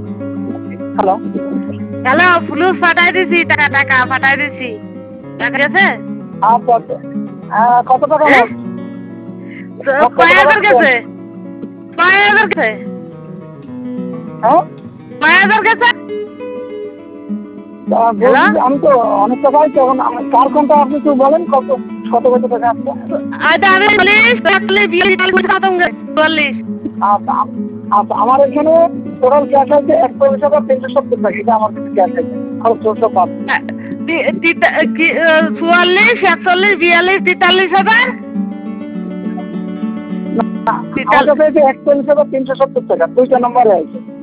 Hello hello, ফুলুস পাঠাই দিছি, টাকা পাঠাই দিছি। টাকা গেছে? আচ্ছা আচ্ছা কত টাকা হ্যাঁ, মোট কত কয় টাকা হাজার দিচ্ছেন? গেছে? কয় হাজার গেছে? হ্যাঁ কয় হাজার গেছে? হ্যালো, বলছি আমি তো অনেক টাকা আছে এখন কার কোনটা আপনি একটু বলেন কত কত কত টাকা আছে? আচ্ছা আমি 40 আচ্ছা আচ্ছা আমার এখানে টোটাল ক্যাশ আছে 41,370 টাকা, এটা আমার কাছে ক্যাশ আছে আর 400 পাঁচ। 44, 46, 42, 43 হাজার। আমার কাছে আছে 41,370 টাকা, দুইটা নম্বরে আছে।